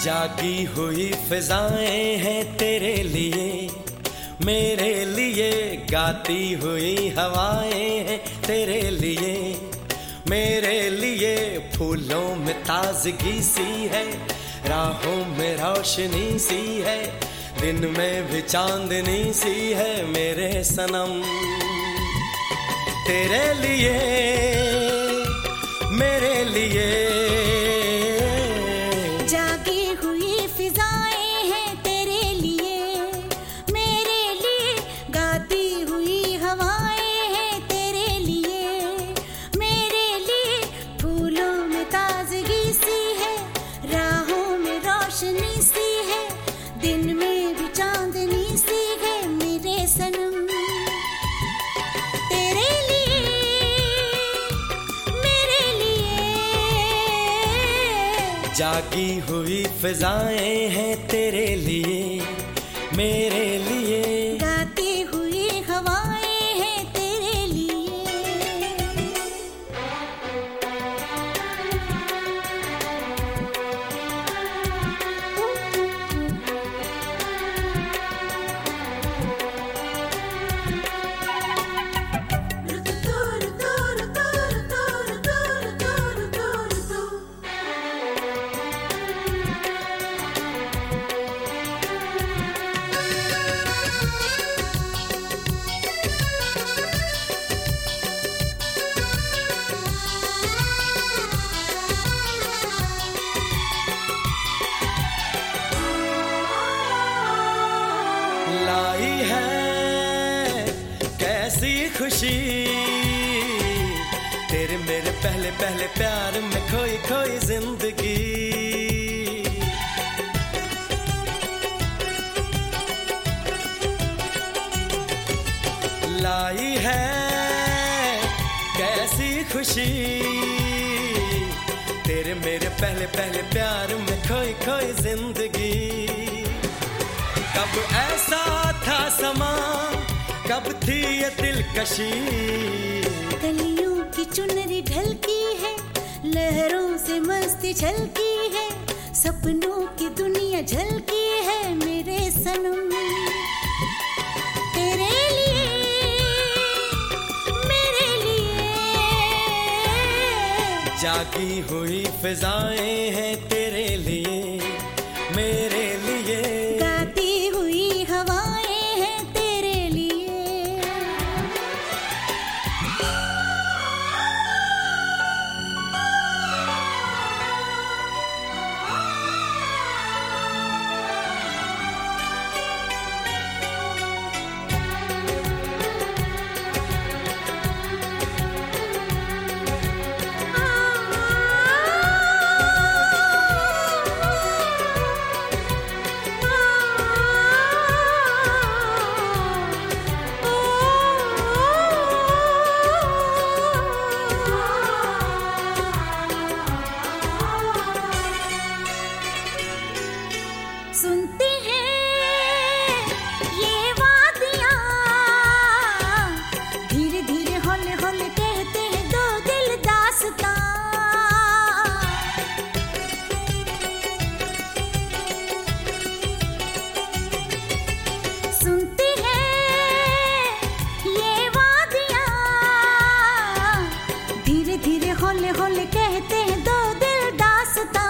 जागी हुई फिजाएं हैं तेरे लिए, मेरे लिए गाती हुई हवाएं हैं तेरे लिए, मेरे लिए फूलों में ताजगी सी है, राहों में रोशनी सी है, दिन में भी चांदनी सी है मेरे सनम। तेरे लिए मेरे लिए जागी हुई फिजाएं हैं तेरे लिए, मेरे लिए गाती हुई हवाएं हैं तेरे लिए, मेरे लिए फूलों में ताजगी सी है, राहों में रोशनी सी है, दिन में भी चांदनी सी है मेरे सनम। तेरे लिए मेरे लिए जागी हुई फिजाएं हैं तेरे लिए, मेरे लिए गाती हुई हवाएं हैं तेरे लिए। लाई है कैसी खुशी, तेरे मेरे पहले पहले प्यार में खोई खोई जिंदगी। लाई है कैसी खुशी, तेरे मेरे पहले पहले प्यार में खोई खोई जिंदगी। कब ऐसा था समा, कब थी ये दिलकशी, कलियों की चुनरी ढलकी है, लहरों से मस्ती झलकी है, सपनों की दुनिया झलकी है मेरे सनम। तेरे लिए मेरे लिए जागी हुई फिजाएं हैं तेरे लिए, मेरे लिए गाती हुई हवाएं हैं तेरे लिए। सुनते हैं ये वादियाँ, धीरे धीरे हौले हौले कहते हैं दो दिल दास्तां। सुनते हैं ये वादियाँ, धीरे धीरे हौले हौले कहते हैं दो दिल दास्तां।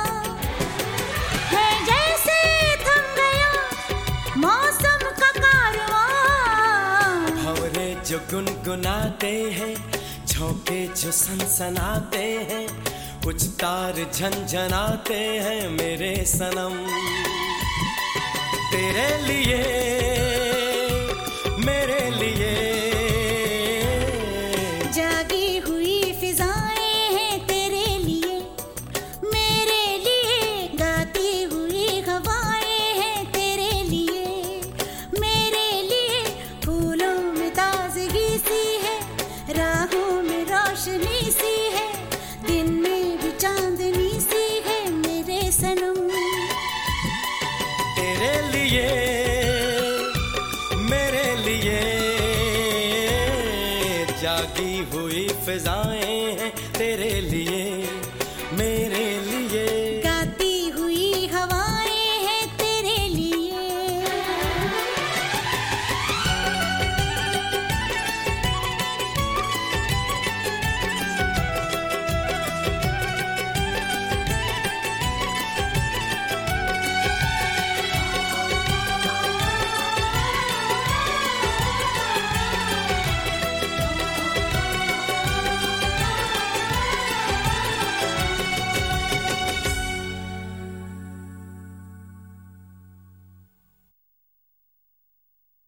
है जैसे थम गया मौसम का कारवां, भंवरे जो गुनगुनाते हैं, झोंके जो सनसनाते हैं, कुछ तार झनझनाते हैं मेरे सनम। तेरे लिए मेरे लिए जागी हुई फिजाएं हैं तेरे लिए, मेरे लिए गाती हुई हवाएं हैं तेरे लिए, मेरे लिए फूलों में ताजगी सी है, राहों में रोशनी सी है, दिन में भी चांदनी सी है मेरे सनम। तेरे लिए मेरे लिए जागी हुई फिजाएं हैं